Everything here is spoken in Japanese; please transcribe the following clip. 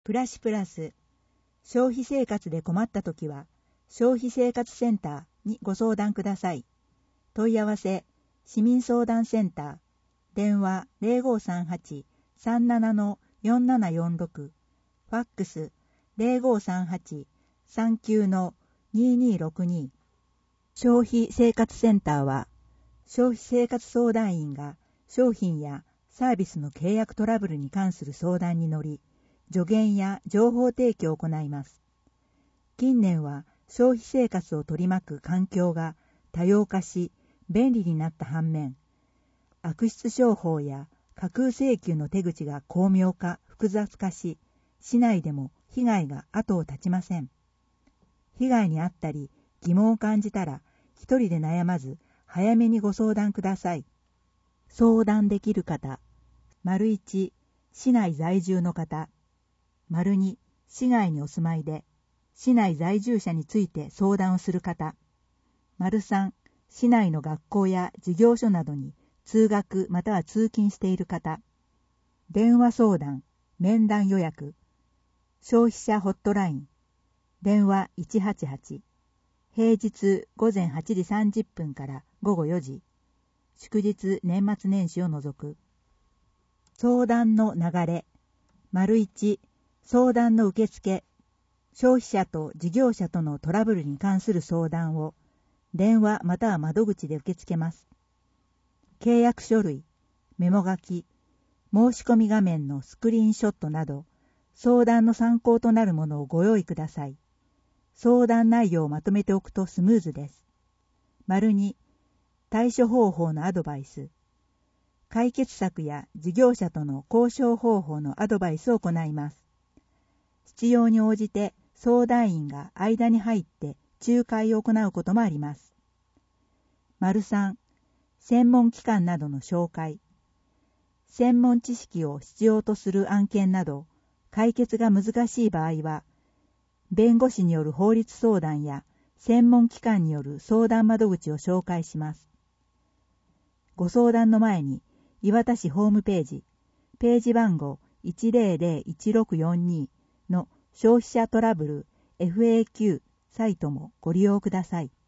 プラシプラス消費生活で困ったときは消費生活センターにご相談ください。問い合わせ市民相談センター電話 0538-37-4746 ファックス 0538-39-2262 消費生活センターは消費生活相談員が商品やサービスの契約トラブルに関する相談に乗り助言や情報提供を行います。近年は消費生活を取り巻く環境が多様化し便利になった反面、悪質商法や架空請求の手口が巧妙化、複雑化し、市内でも被害が後を絶ちません。被害に遭ったり疑問を感じたら一人で悩まず早めにご相談ください。相談できる方、1、市内在住の方、2、市外にお住まいで、市内在住者について相談をする方、3、市内の学校や事業所などに通学または通勤している方、電話相談、面談予約、消費者ホットライン、電話188、平日午前8時30分から午後4時、祝日年末年始を除く。相談の流れ、1、相談の受付、消費者と事業者とのトラブルに関する相談を電話または窓口で受け付けます。契約書類、メモ書き、申し込み画面のスクリーンショットなど、相談の参考となるものをご用意ください。相談内容をまとめておくとスムーズです。2、対処方法のアドバイス。解決策や事業者との交渉方法のアドバイスを行います。必要に応じて相談員が間に入って仲介を行うこともあります。3、専門機関などの紹介。専門知識を必要とする案件など、解決が難しい場合は、弁護士による法律相談や専門機関による相談窓口を紹介します。ご相談の前に、磐田市ホームページ、ページ番号 1001642 の消費者トラブル FAQ サイトもご利用ください。